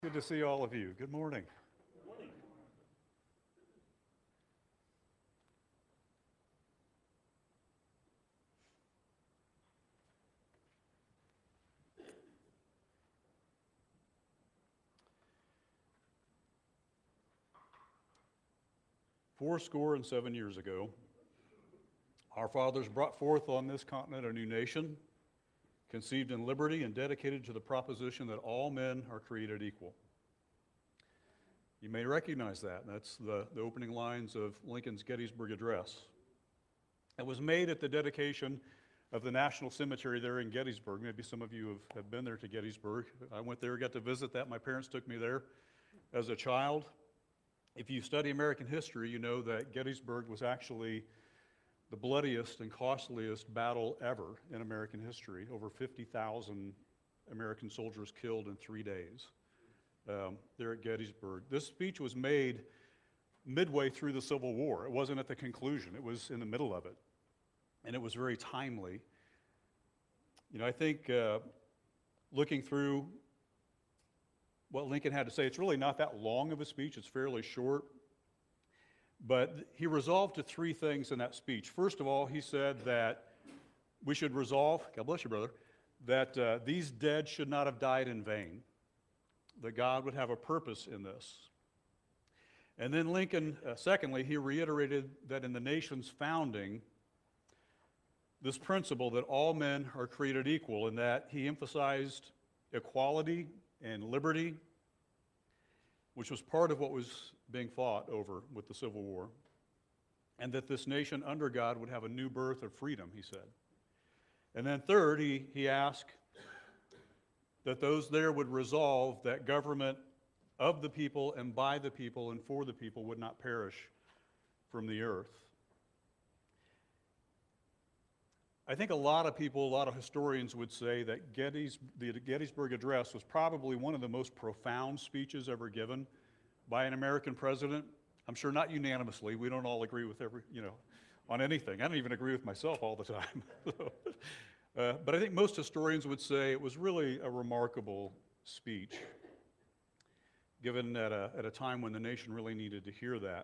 Good to see all of you. Good morning. Fourscore and 7 years ago, our fathers brought forth on this continent a new nation, conceived in liberty and dedicated to the proposition that all men are created equal. You may recognize that. That's the opening lines of Lincoln's Gettysburg Address. It was made at the dedication of the National Cemetery there in Gettysburg. Maybe some of you have been there to Gettysburg. I went there, got to visit that. My parents took me there as a child. If you study American history, you know that Gettysburg was actually the bloodiest and costliest battle ever in American history. Over 50,000 American soldiers killed in 3 days there at Gettysburg. This speech was made midway through the Civil War. It wasn't at the conclusion. It was in the middle of it. And it was very timely. You know, I think looking through what Lincoln had to say, it's really not that long of a speech. It's fairly short. But he resolved to three things in that speech. First of all, he said that we should resolve, God bless you, brother, that these dead should not have died in vain, that God would have a purpose in this. And then Lincoln, secondly, he reiterated that in the nation's founding, this principle that all men are created equal, and that he emphasized equality and liberty, which was part of what was being fought over with the Civil War, and that this nation under God would have a new birth of freedom, he said. And then third, he asked that those there would resolve that government of the people and by the people and for the people would not perish from the earth. I think a lot of people, a lot of historians would say that the Gettysburg Address was probably one of the most profound speeches ever given by an American president. I'm sure not unanimously. We don't all agree with on anything. I don't even agree with myself all the time. But I think most historians would say it was really a remarkable speech, given at a time when the nation really needed to hear that.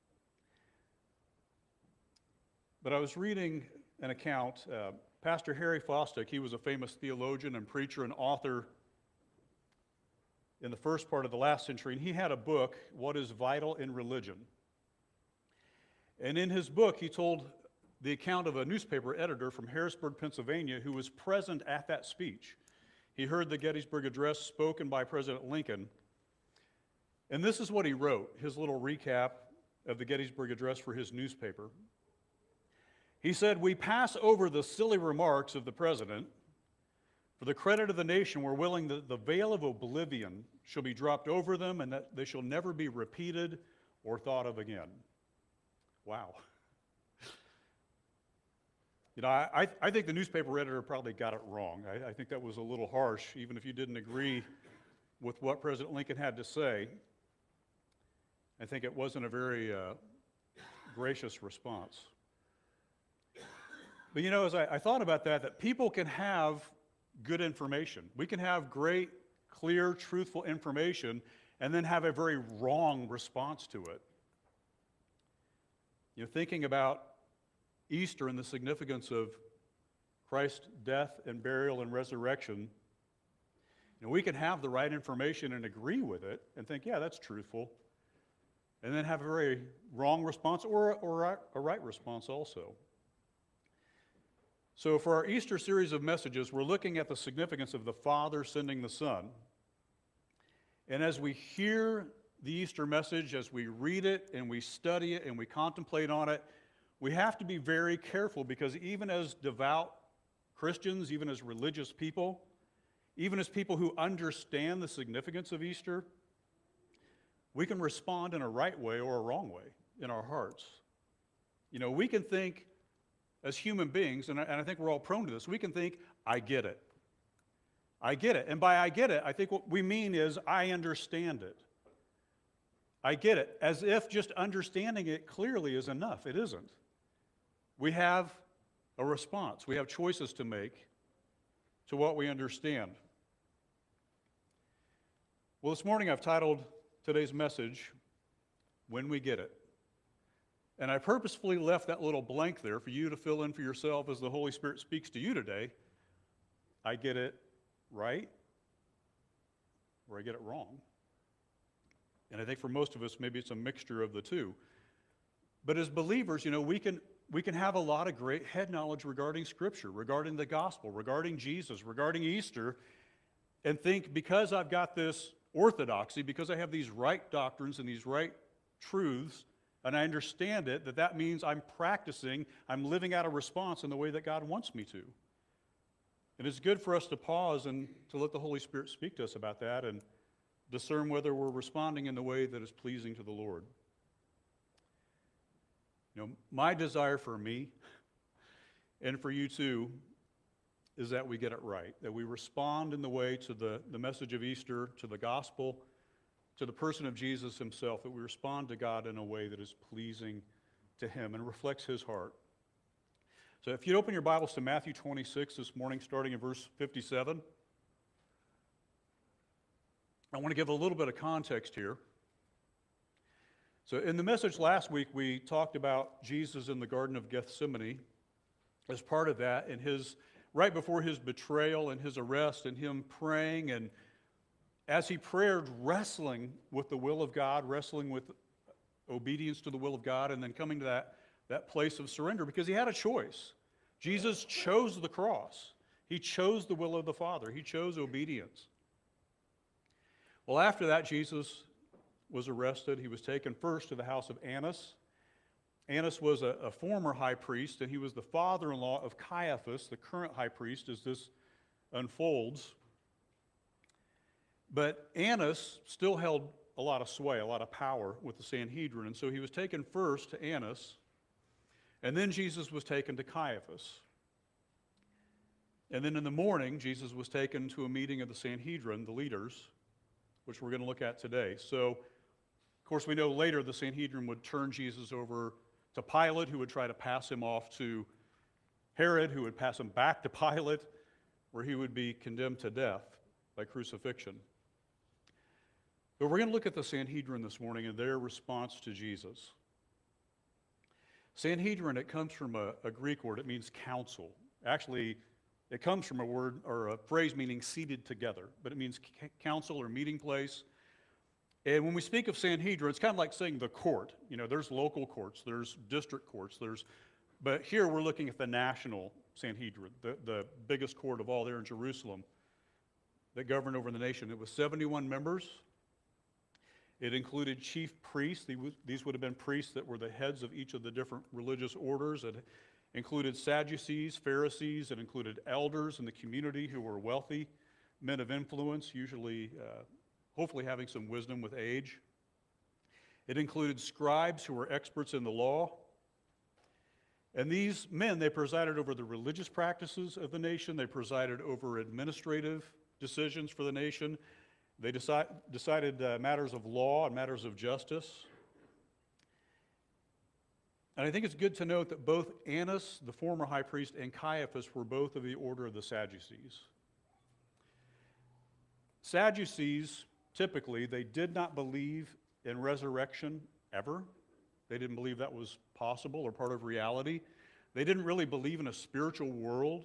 But I was reading an account. Pastor Harry Fosdick, he was a famous theologian and preacher and author in the first part of the last century, and he had a book, What is Vital in Religion? And in his book, he told the account of a newspaper editor from Harrisburg, Pennsylvania, who was present at that speech. He heard the Gettysburg Address spoken by President Lincoln, and this is what he wrote, his little recap of the Gettysburg Address for his newspaper. He said, "We pass over the silly remarks of the president. For the credit of the nation, we're willing that the veil of oblivion shall be dropped over them and that they shall never be repeated or thought of again." Wow. You know, I think the newspaper editor probably got it wrong. I think that was a little harsh, even if you didn't agree with what President Lincoln had to say. I think it wasn't a very gracious response. But you know, as I thought about that people can have good information. We can have great, clear, truthful information and then have a very wrong response to it. You know, thinking about Easter and the significance of Christ's death and burial and resurrection, you know, we can have the right information and agree with it and think, yeah, that's truthful, and then have a very wrong response or a right response also. So for our Easter series of messages, we're looking at the significance of the Father sending the Son. And as we hear the Easter message, as we read it and we study it and we contemplate on it, we have to be very careful, because even as devout Christians, even as religious people, even as people who understand the significance of Easter, we can respond in a right way or a wrong way in our hearts. You know, we can think as human beings, and I think we're all prone to this, we can think, I get it. I get it. And by I get it, I think what we mean is I understand it. I get it. As if just understanding it clearly is enough. It isn't. We have a response. We have choices to make to what we understand. Well, this morning I've titled today's message, When We Get It. And I purposefully left that little blank there for you to fill in for yourself as the Holy Spirit speaks to you today. I get it right, or I get it wrong. And I think for most of us, maybe it's a mixture of the two. But as believers, we can have a lot of great head knowledge regarding Scripture, regarding the gospel, regarding Jesus, regarding Easter, and think because I've got this orthodoxy, because I have these right doctrines and these right truths, and I understand it, that means I'm practicing, I'm living out a response in the way that God wants me to. And it's good for us to pause and to let the Holy Spirit speak to us about that and discern whether we're responding in the way that is pleasing to the Lord. My desire for me and for you too is that we get it right, that we respond in the way to the message of Easter, to the gospel, to the person of Jesus himself, that we respond to God in a way that is pleasing to him and reflects his heart. So if you'd open your Bibles to Matthew 26 this morning, starting in verse 57, I want to give a little bit of context here. So in the message last week, we talked about Jesus in the Garden of Gethsemane. As part of that, right before his betrayal and his arrest, and him praying, and as he prayed, wrestling with the will of God, wrestling with obedience to the will of God, and then coming to that place of surrender, because he had a choice. Jesus chose the cross. He chose the will of the Father. He chose obedience. Well, after that, Jesus was arrested. He was taken first to the house of Annas. Annas was a former high priest, and he was the father-in-law of Caiaphas, the current high priest, as this unfolds. But Annas still held a lot of sway, a lot of power with the Sanhedrin, and so he was taken first to Annas, and then Jesus was taken to Caiaphas. And then in the morning, Jesus was taken to a meeting of the Sanhedrin, the leaders, which we're going to look at today. So, of course, we know later the Sanhedrin would turn Jesus over to Pilate, who would try to pass him off to Herod, who would pass him back to Pilate, where he would be condemned to death by crucifixion. But we're going to look at the Sanhedrin this morning and their response to Jesus. Sanhedrin, it comes from a Greek word. It means council. Actually, it comes from a word or a phrase meaning seated together, but it means council or meeting place. And when we speak of Sanhedrin, it's kind of like saying the court. There's local courts, there's district courts, but here we're looking at the national Sanhedrin, the biggest court of all there in Jerusalem that governed over the nation. It was 71 members. It included chief priests. These would have been priests that were the heads of each of the different religious orders. It included Sadducees, Pharisees. It included elders in the community who were wealthy, men of influence, usually hopefully having some wisdom with age. It included scribes who were experts in the law. And these men, they presided over the religious practices of the nation. They presided over administrative decisions for the nation. They decided matters of law and matters of justice. And I think it's good to note that both Annas, the former high priest, and Caiaphas were both of the order of the Sadducees. Sadducees, typically, they did not believe in resurrection ever. They didn't believe that was possible or part of reality. They didn't really believe in a spiritual world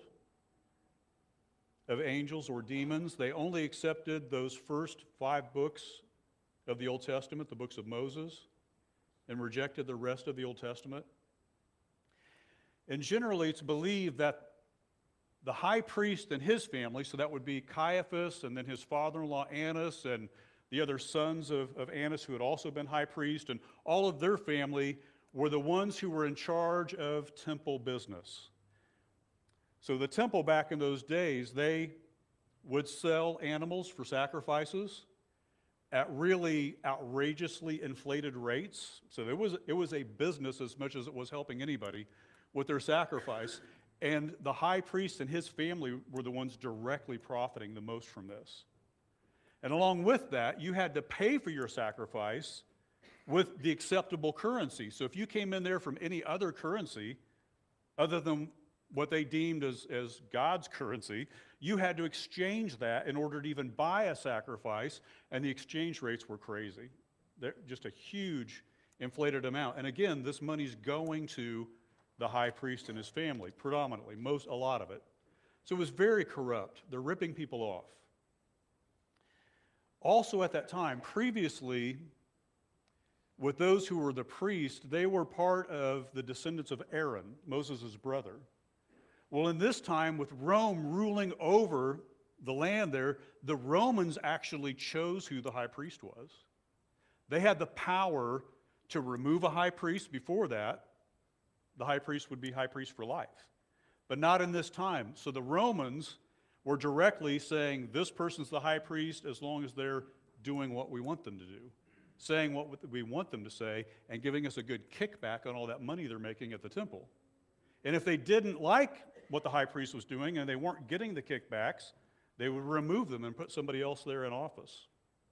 of angels or demons. They only accepted those first 5 books of the Old Testament, the books of Moses, and rejected the rest of the Old Testament. And generally, it's believed that the high priest and his family, so that would be Caiaphas and then his father-in-law Annas and the other sons of Annas who had also been high priest, and all of their family were the ones who were in charge of temple business. So the temple back in those days, they would sell animals for sacrifices at really outrageously inflated rates. So it was a business as much as it was helping anybody with their sacrifice. And the high priest and his family were the ones directly profiting the most from this. And along with that, you had to pay for your sacrifice with the acceptable currency. So if you came in there from any other currency other than what they deemed as God's currency, You had to exchange that in order to even buy a sacrifice, and the exchange rates were crazy. They're just a huge inflated amount. And again, this money's going to the high priest and his family, predominantly, a lot of it. So it was very corrupt. They're ripping people off. Also at that time, previously, with those who were the priests, they were part of the descendants of Aaron, Moses' brother. Well, in this time, with Rome ruling over the land there, the Romans actually chose who the high priest was. They had the power to remove a high priest. Before that, the high priest would be high priest for life. But not in this time. So the Romans were directly saying, this person's the high priest as long as they're doing what we want them to do, saying what we want them to say, and giving us a good kickback on all that money they're making at the temple. And if they didn't like what the high priest was doing and they weren't getting the kickbacks, they would remove them and put somebody else there in office.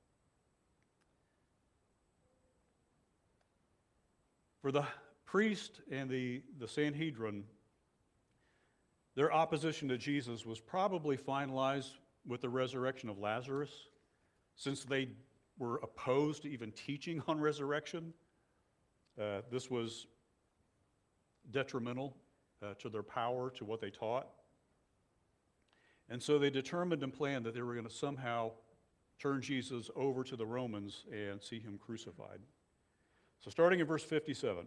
For the priest and the Sanhedrin, their opposition to Jesus was probably finalized with the resurrection of Lazarus, since they were opposed to even teaching on resurrection. This was detrimental to their power, to what they taught. And so they determined and planned that they were going to somehow turn Jesus over to the Romans and see him crucified. So starting in verse 57.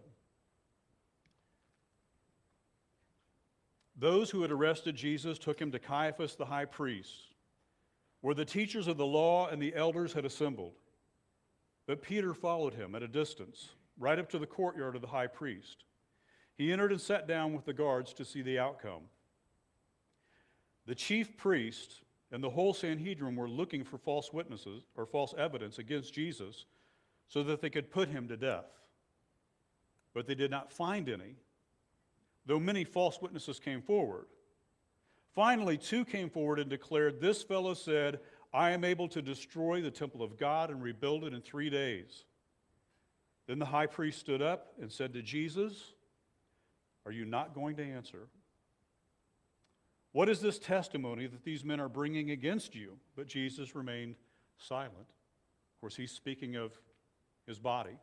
Those who had arrested Jesus took him to Caiaphas the high priest, where the teachers of the law and the elders had assembled. But Peter followed him at a distance, right up to the courtyard of the high priest. He entered and sat down with the guards to see the outcome. The chief priest and the whole Sanhedrin were looking for false witnesses or false evidence against Jesus so that they could put him to death. But they did not find any, though many false witnesses came forward. Finally, 2 came forward and declared, "This fellow said, I am able to destroy the temple of God and rebuild it in 3 days." Then the high priest stood up and said to Jesus, "Are you not going to answer? What is this testimony that these men are bringing against you?" But Jesus remained silent. Of course, he's speaking of his body,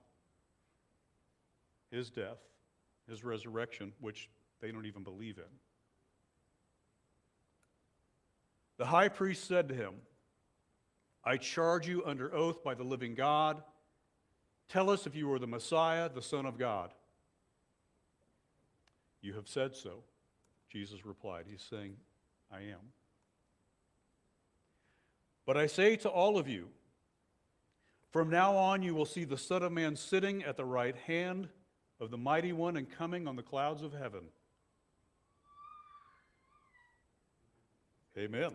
his death, his resurrection, which they don't even believe in. The high priest said to him, "I charge you under oath by the living God. Tell us if you are the Messiah, the Son of God." "You have said so," Jesus replied. He's saying, "I am. But I say to all of you, from now on you will see the Son of Man sitting at the right hand of the Mighty One and coming on the clouds of heaven." Amen.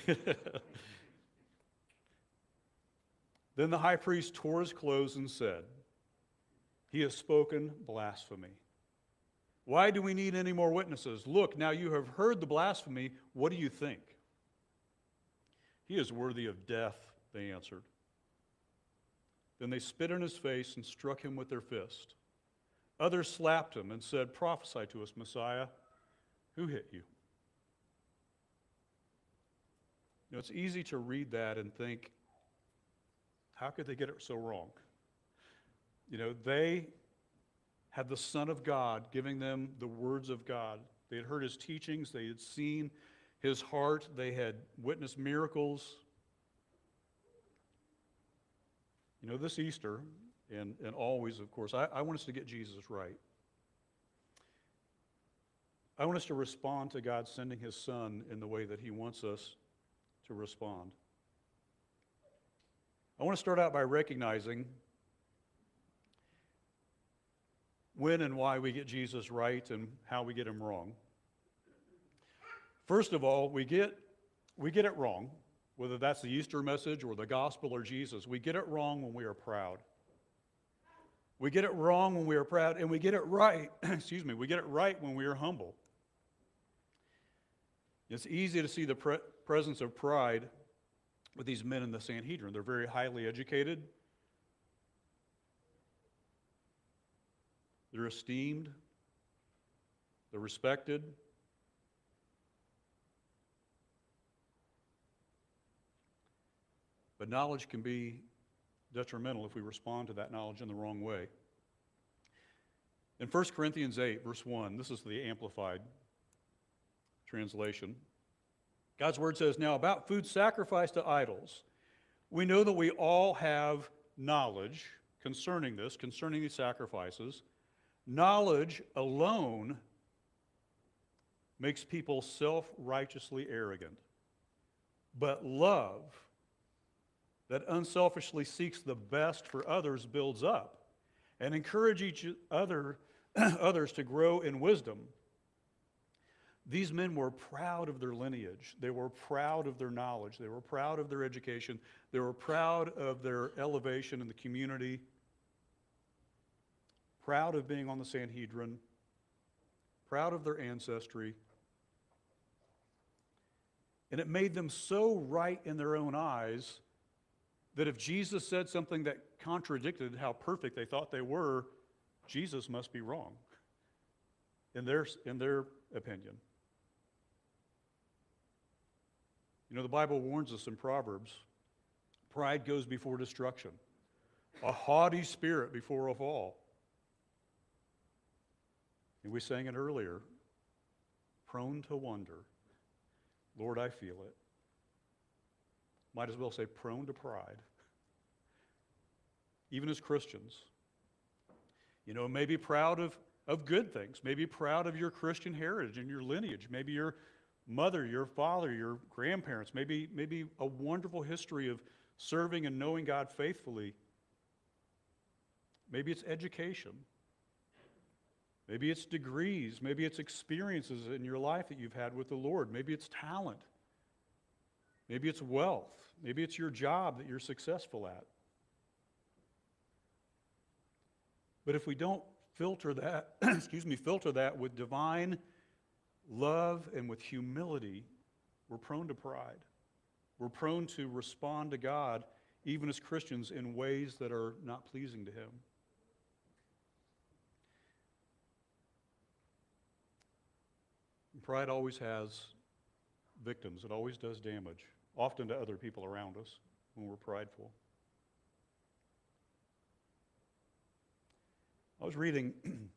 Then the high priest tore his clothes and said, "He has spoken blasphemy. Why do we need any more witnesses? Look, now you have heard the blasphemy. What do you think?" "He is worthy of death," they answered. Then they spit in his face and struck him with their fist. Others slapped him and said, "Prophesy to us, Messiah. Who hit you?" You know, it's easy to read that and think, how could they get it so wrong? You know, they had the Son of God giving them the words of God. They had heard his teachings. They had seen his heart. They had witnessed miracles. You know, this Easter, and always, of course, I want us to get Jesus right. I want us to respond to God sending his Son in the way that he wants us to respond. I want to start out by recognizing when and why we get Jesus right and how we get him wrong. First of all, we get it wrong, whether that's the Easter message or the gospel or Jesus. We get it wrong when we are proud. We get it wrong when we are proud, and we get it right, we get it right when we are humble. It's easy to see the presence of pride with these men in the Sanhedrin. They're very highly educated. They're esteemed. They're respected. But knowledge can be detrimental if we respond to that knowledge in the wrong way. In 1 Corinthians 8, verse 1, this is the Amplified translation. God's word says, "Now about food sacrificed to idols, we know that we all have knowledge concerning this, concerning these sacrifices. Knowledge alone makes people self-righteously arrogant. But love that unselfishly seeks the best for others builds up and encourages others to grow in wisdom." These men were proud of their lineage. They were proud of their knowledge. They were proud of their education. They were proud of their elevation in the community, proud of being on the Sanhedrin, proud of their ancestry. And it made them so right in their own eyes that if Jesus said something that contradicted how perfect they thought they were, Jesus must be wrong in their opinion. You know, the Bible warns us in Proverbs, pride goes before destruction, a haughty spirit before a fall. And we sang it earlier, prone to wonder. Lord, I feel it. Might as well say prone to pride. Even as Christians. You know, maybe proud of good things. Maybe proud of your Christian heritage and your lineage. Maybe your mother, your father, your grandparents. Maybe a wonderful history of serving and knowing God faithfully. Maybe it's education. Maybe it's degrees. Maybe it's experiences in your life that you've had with the Lord. Maybe it's talent. Maybe it's wealth. Maybe it's your job that you're successful at. But if we don't filter that, filter that with divine love and with humility, we're prone to pride. We're prone to respond to God, even as Christians, in ways that are not pleasing to Him. And pride always has victims. It always does damage, often to other people around us when we're prideful. I was reading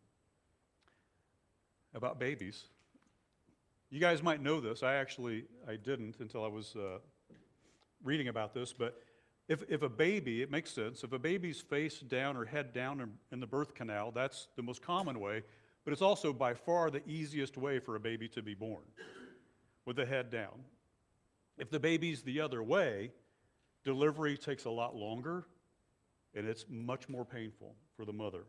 about babies. You guys might know this. I didn't until I was reading about this. But if a baby, it makes sense, if a baby's face down or head down in the birth canal, that's the most common way. But it's also by far the easiest way for a baby to be born, with the head down. If the baby's the other way, delivery takes a lot longer, and it's much more painful for the mother.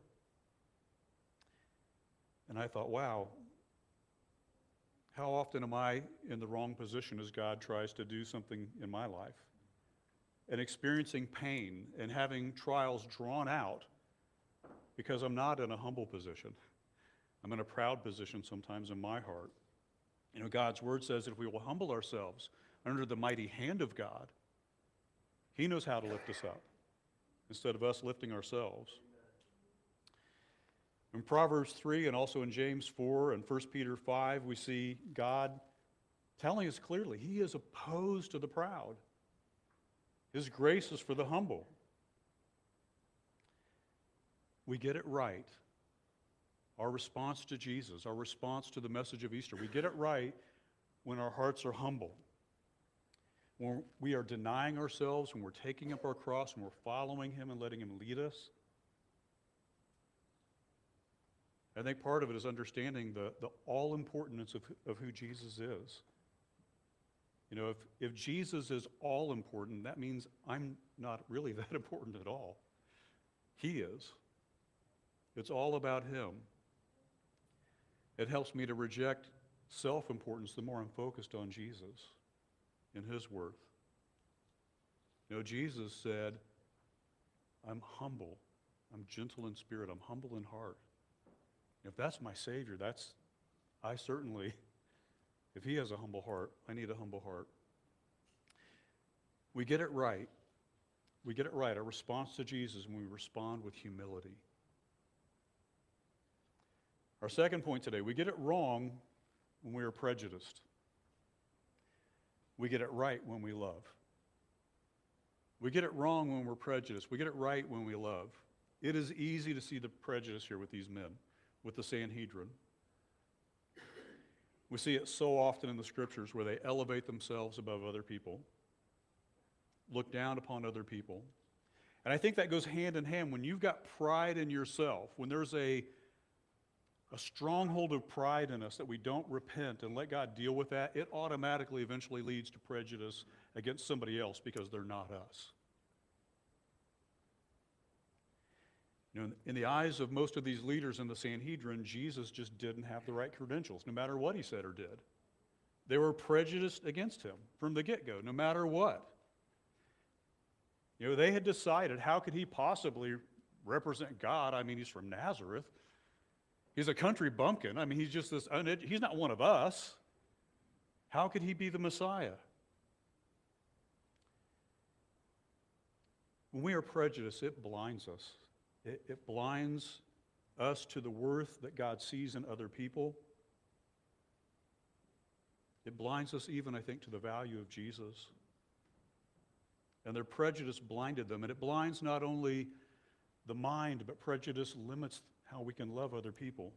And I thought, wow, how often am I in the wrong position as God tries to do something in my life? And experiencing pain and having trials drawn out because I'm not in a humble position. I'm in a proud position sometimes in my heart. You know, God's word says that if we will humble ourselves under the mighty hand of God, He knows how to lift us up instead of us lifting ourselves. In Proverbs 3 and also in James 4 and 1 Peter 5, we see God telling us clearly He is opposed to the proud. His grace is for the humble. We get it right. Our response to Jesus, our response to the message of Easter, we get it right when our hearts are humble. When we are denying ourselves, when we're taking up our cross, when we're following Him and letting Him lead us. I think part of it is understanding the all-importance of who Jesus is. You know, if Jesus is all-important, that means I'm not really that important at all. He is. It's all about Him. It helps me to reject self-importance the more I'm focused on Jesus and His worth. You know, Jesus said, I'm humble, I'm gentle in spirit, I'm humble in heart. If that's my Savior, I certainly, if He has a humble heart, I need a humble heart. We get it right. We get it right. Our response to Jesus when we respond with humility. Our second point today, we get it wrong when we are prejudiced. We get it right when we love. We get it wrong when we're prejudiced. We get it right when we love. It is easy to see the prejudice here with these men, with the Sanhedrin. We see it so often in the scriptures where they elevate themselves above other people, look down upon other people. And I think that goes hand in hand. When you've got pride in yourself, when there's a stronghold of pride in us that we don't repent and let God deal with that, it automatically eventually leads to prejudice against somebody else because they're not us. You know, in the eyes of most of these leaders in the Sanhedrin, Jesus just didn't have the right credentials, no matter what he said or did. They were prejudiced against him from the get-go, no matter what. You know, they had decided, how could he possibly represent God? I mean, he's from Nazareth. He's a country bumpkin. I mean, he's just this, he's not one of us. How could he be the Messiah? When we are prejudiced, it blinds us. It blinds us to the worth that God sees in other people. It blinds us even, I think, to the value of Jesus. And their prejudice blinded them. And it blinds not only the mind, but prejudice limits how we can love other people.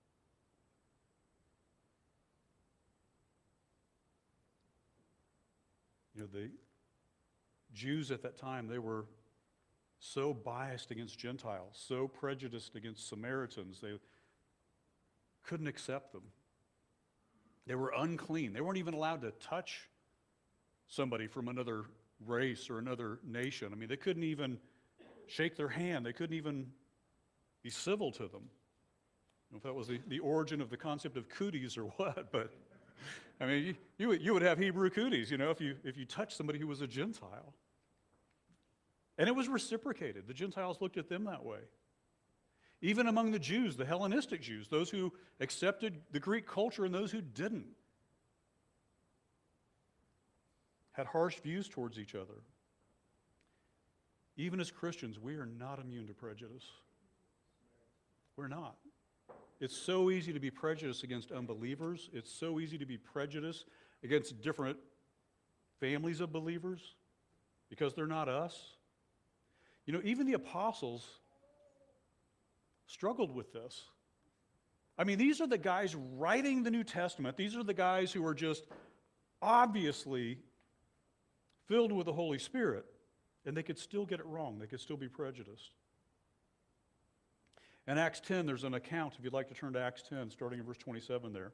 You know, the Jews at that time, they were so biased against Gentiles, so prejudiced against Samaritans, they couldn't accept them. They were unclean. They weren't even allowed to touch somebody from another race or another nation. I mean, they couldn't even shake their hand. They couldn't even be civil to them. I don't know if that was the origin of the concept of cooties or what, but I mean, you would have Hebrew cooties, you know, if you touched somebody who was a Gentile. And it was reciprocated. The Gentiles looked at them that way. Even among the Jews, the Hellenistic Jews, those who accepted the Greek culture and those who didn't, had harsh views towards each other. Even as Christians, we are not immune to prejudice. We're not. It's so easy to be prejudiced against unbelievers. It's so easy to be prejudiced against different families of believers because they're not us. You know, even the apostles struggled with this. I mean, these are the guys writing the New Testament. These are the guys who are just obviously filled with the Holy Spirit, and they could still get it wrong. They could still be prejudiced. In Acts 10, there's an account, if you'd like to turn to Acts 10, starting in verse 27 there.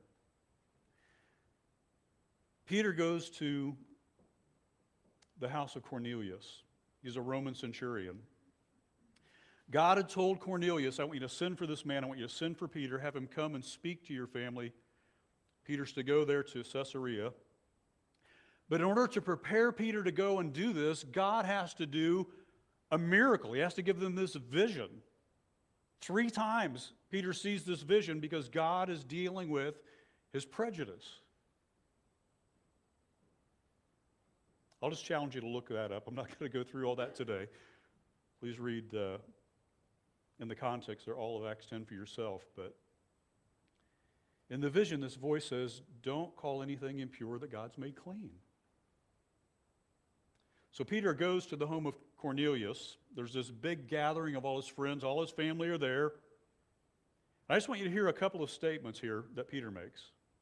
Peter goes to the house of Cornelius. He's a Roman centurion. God had told Cornelius, I want you to send for this man. I want you to send for Peter. Have him come and speak to your family. Peter's to go there to Caesarea. But in order to prepare Peter to go and do this, God has to do a miracle. He has to give them this vision. 3 times Peter sees this vision because God is dealing with his prejudice. I'll just challenge you to look that up. I'm not going to go through all that today. Please read in the context there all of Acts 10 for yourself. But in the vision, this voice says, don't call anything impure that God's made clean. So Peter goes to the home of Cornelius. There's this big gathering of all his friends. All his family are there. I just want you to hear a couple of statements here that Peter makes.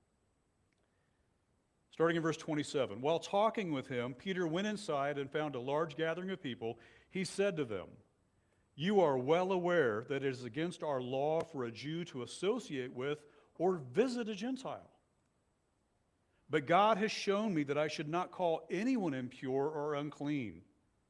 Starting in verse 27. While talking with him, Peter went inside and found a large gathering of people. He said to them, you are well aware that it is against our law for a Jew to associate with or visit a Gentile. But God has shown me that I should not call anyone impure or unclean.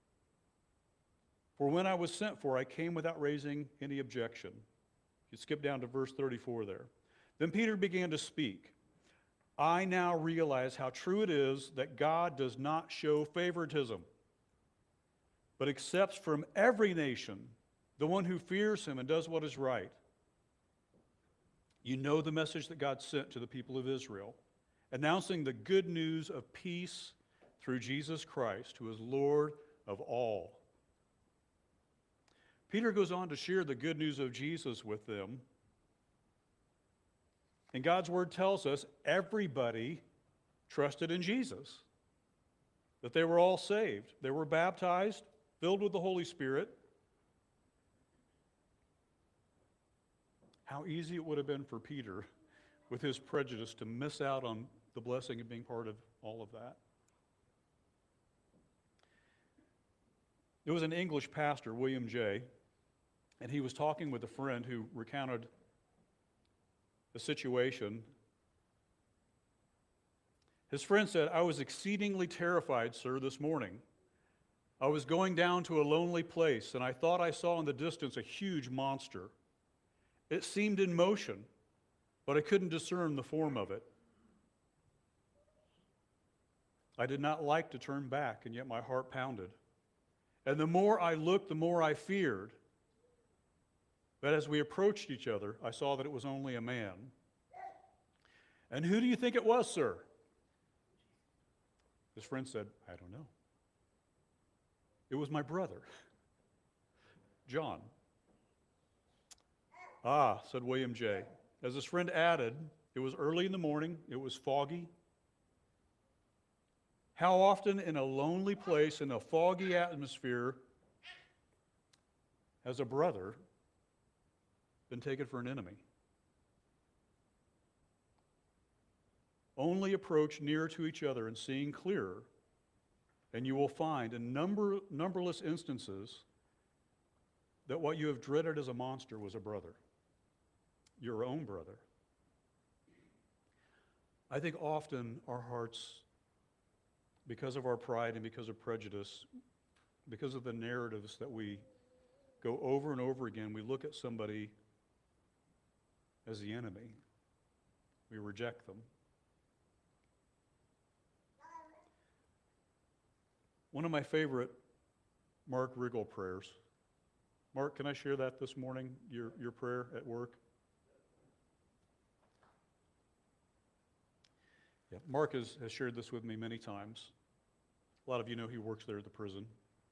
For when I was sent for, I came without raising any objection. You skip down to verse 34 there. Then Peter began to speak. I now realize how true it is that God does not show favoritism, but accepts from every nation the one who fears him and does what is right. You know the message that God sent to the people of Israel, announcing the good news of peace through Jesus Christ, who is Lord of all. Peter goes on to share the good news of Jesus with them. And God's word tells us everybody trusted in Jesus. that they were all saved. They were baptized, filled with the Holy Spirit. How easy it would have been for Peter, with his prejudice, to miss out on the blessing of being part of all of that. There was an English pastor, William Jay, and he was talking with a friend who recounted a situation. His friend said, "I was exceedingly terrified, sir, this morning. I was going down to a lonely place, and I thought I saw in the distance a huge monster. It seemed in motion, but I couldn't discern the form of it. I did not like to turn back, and yet my heart pounded. And the more I looked, the more I feared. But as we approached each other, I saw that it was only a man." "And who do you think it was, sir?" His friend said, "I don't know. It was my brother, John." "Ah," said William Jay. As his friend added, "It was early in the morning, it was foggy. How often in a lonely place, in a foggy atmosphere, has a brother been taken for an enemy? Only approach nearer to each other and seeing clearer, and you will find in numberless instances that what you have dreaded as a monster was a brother, your own brother." I think often our hearts, because of our pride and because of prejudice, because of the narratives that we go over and over again, we look at somebody as the enemy. We reject them. One of my favorite Mark Riggle prayers. Mark, can I share that this morning, your prayer at work? Yeah, Mark has shared this with me many times. A lot of you know he works there at the prison.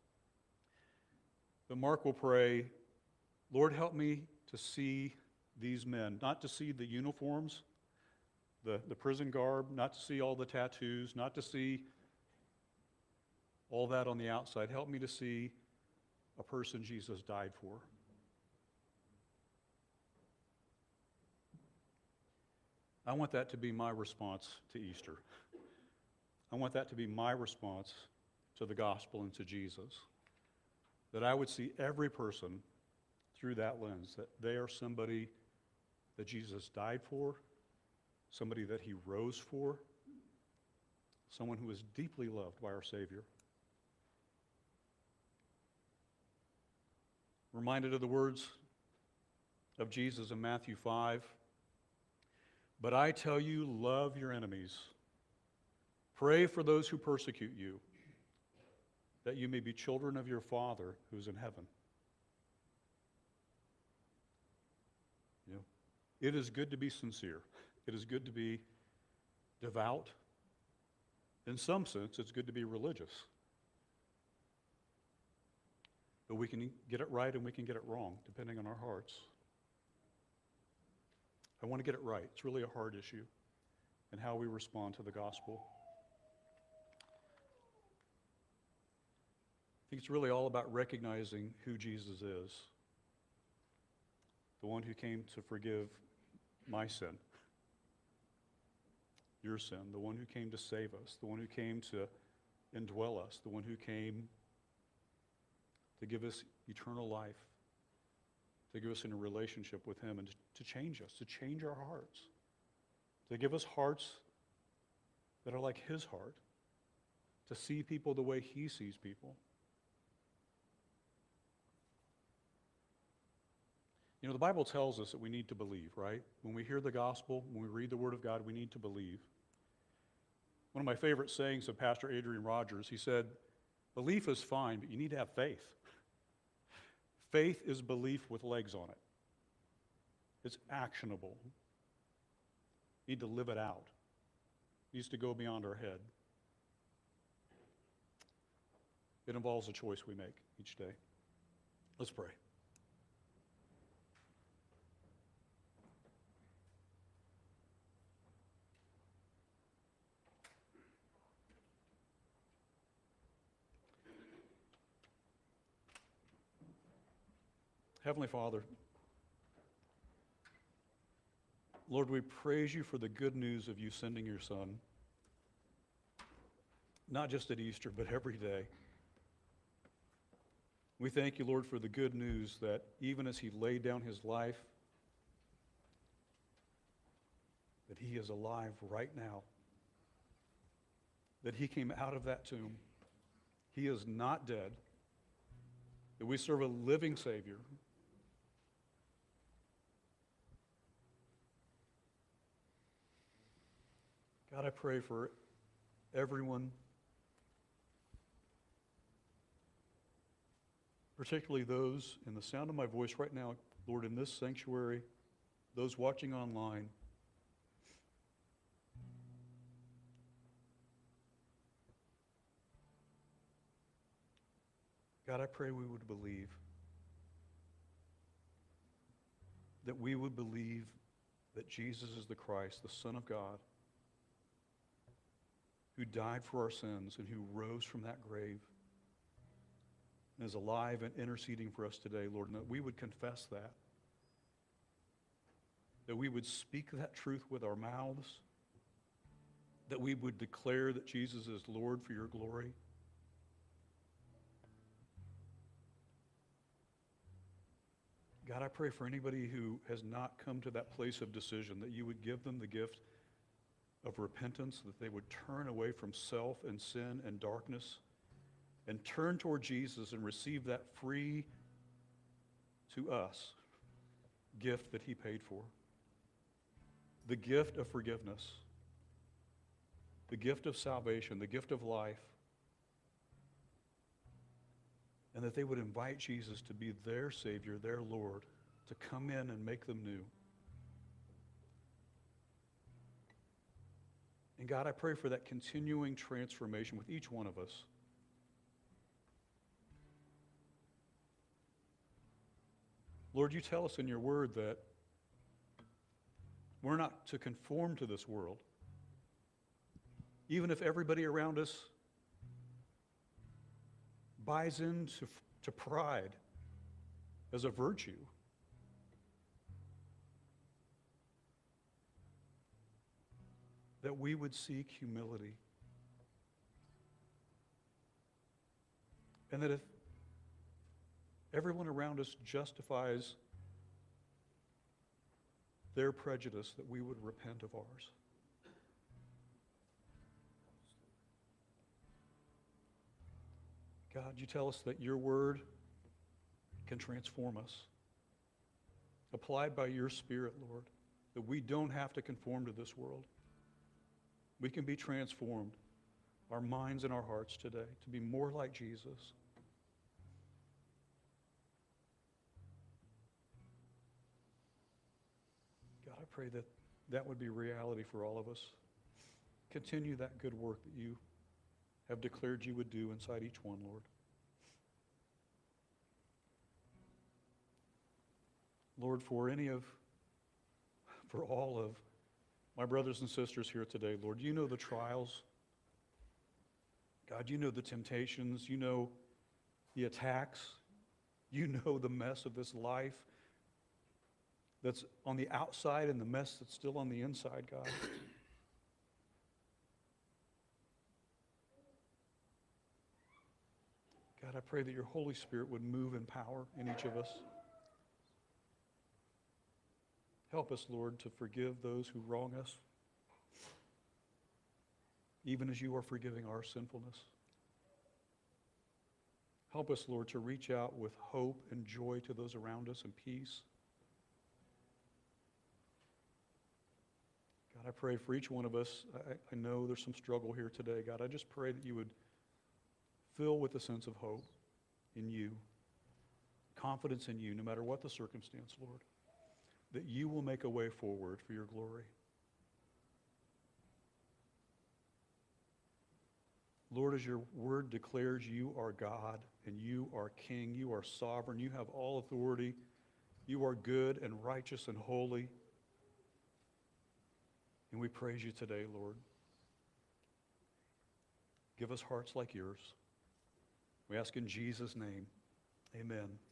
But Mark will pray, "Lord, help me to see these men," not to see the uniforms, the prison garb, not to see all the tattoos, not to see all that on the outside. Help me to see a person Jesus died for. I want that to be my response to Easter. I want that to be my response to the gospel and to Jesus. That I would see every person through that lens, that they are somebody that Jesus died for, somebody that he rose for, someone who is deeply loved by our Savior. Reminded of the words of Jesus in Matthew 5. "But I tell you, love your enemies. Pray for those who persecute you, that you may be children of your Father who is in heaven." You know, it is good to be sincere. It is good to be devout. In some sense, it's good to be religious. But we can get it right and we can get it wrong, depending on our hearts. I want to get it right. It's really a hard issue, and how we respond to the gospel. I think it's really all about recognizing who Jesus is. The one who came to forgive my sin, your sin, the one who came to save us, the one who came to indwell us, the one who came to give us eternal life, to give us in a relationship with him, and to change us, to change our hearts, to give us hearts that are like his heart, to see people the way he sees people. You know, the Bible tells us that we need to believe, right? When we hear the gospel, when we read the Word of God, we need to believe. One of my favorite sayings of Pastor Adrian Rogers, he said, "Belief is fine, but you need to have faith." Faith is belief with legs on it. It's actionable. We need to live it out. It needs to go beyond our head. It involves a choice we make each day. Let's pray. Heavenly Father, Lord, we praise you for the good news of you sending your Son, not just at Easter, but every day. We thank you, Lord, for the good news that even as he laid down his life, that he is alive right now, that he came out of that tomb. He is not dead, that we serve a living Savior. God, I pray for everyone, particularly those in the sound of my voice right now, Lord, in this sanctuary, those watching online. God, I pray we would believe, that we would believe that Jesus is the Christ, the Son of God, who died for our sins and who rose from that grave and is alive and interceding for us today, Lord, and that we would confess that we would speak that truth with our mouths, that we would declare that Jesus is Lord for your glory. God, I pray for anybody who has not come to that place of decision, that you would give them the gift of repentance, that they would turn away from self and sin and darkness and turn toward Jesus and receive that free to us gift that he paid for. The gift of forgiveness, the gift of salvation, the gift of life, and that they would invite Jesus to be their Savior, their Lord, to come in and make them new. And God, I pray for that continuing transformation with each one of us. Lord, you tell us in your word that we're not to conform to this world. Even if everybody around us buys into pride as a virtue, that we would seek humility. And that if everyone around us justifies their prejudice, that we would repent of ours. God, you tell us that your word can transform us. Applied by your Spirit, Lord, that we don't have to conform to this world. We can be transformed, our minds and our hearts today, to be more like Jesus. God, I pray that that would be reality for all of us. Continue that good work that you have declared you would do inside each one, Lord. Lord, for all of my brothers and sisters here today, Lord, you know the trials. God, you know the temptations. You know the attacks. You know the mess of this life that's on the outside and the mess that's still on the inside, God. God, I pray that your Holy Spirit would move in power in each of us. Help us, Lord, to forgive those who wrong us, even as you are forgiving our sinfulness. Help us, Lord, to reach out with hope and joy to those around us and peace. God, I pray for each one of us. I know there's some struggle here today. God, I just pray that you would fill with a sense of hope in you, confidence in you, no matter what the circumstance, Lord, that you will make a way forward for your glory. Lord, as your word declares, you are God and you are King. You are sovereign. You have all authority. You are good and righteous and holy. And we praise you today, Lord. Give us hearts like yours. We ask in Jesus' name, amen.